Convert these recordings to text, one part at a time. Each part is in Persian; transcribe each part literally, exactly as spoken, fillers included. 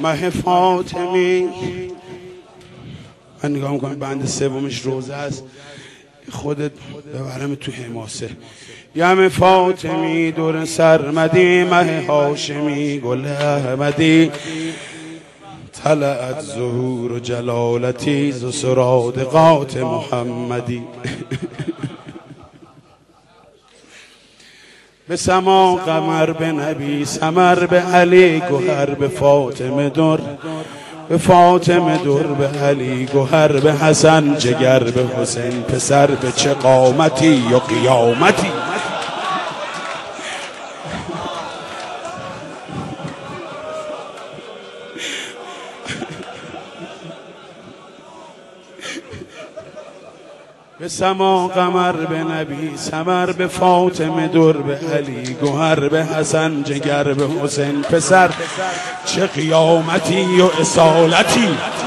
مه فاطمی. من نگاه میکنم بند سومش روزه است، خودت ببرم تو حماسه. یم فاطمی دور سرمدی، مه هاشمی گل احمدی، طلعت ظهور و جلالتی ز سرادقات محمدی. به سما قمر، به نبی سمر، به علی گوهر، به فاطمه در، به فاطمه در، به علی گوهر، به حسن جگر، به حسین پسر، به چه قامتی و قیامتی. به سما قمر، به نبی سمر، به فاطمه در، به علی گوهر، به حسن جگر، به حسین پسر، چه قیامتی و اصالتی.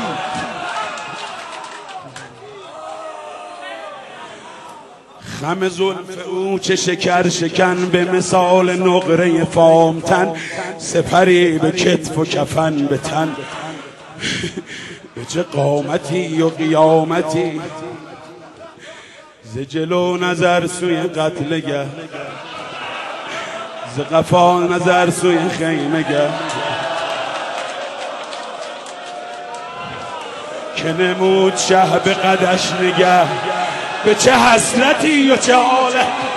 خم زلف او چه شکر شکن، به مثال نقره فامتن، سپری به کتف و کفن به تن، به چه قامتی و قیامتی. ز جلو نظر سوی قتلگه، ز قفا نظر سوی خیمگه، که نمود شه به قدش نگه، به چه حسرتی و چه حاله.